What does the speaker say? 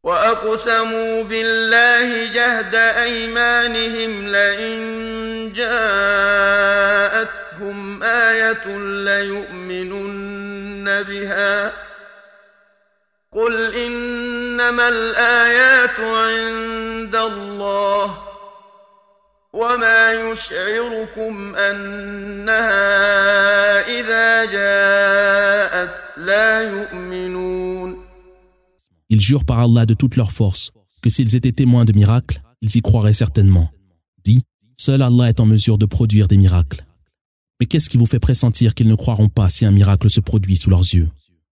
وأقسموا بالله جهد أيمانهم لئن جاءتهم آية ليؤمنن بها قل إنما الآيات عند الله وما يشعركم أنها إذا جاءت لا يؤمنون. Ils jurent par Allah de toute leur force que s'ils étaient témoins de miracles, ils y croiraient certainement. Dis, seul Allah est en mesure de produire des miracles. Mais qu'est-ce qui vous fait pressentir qu'ils ne croiront pas si un miracle se produit sous leurs yeux?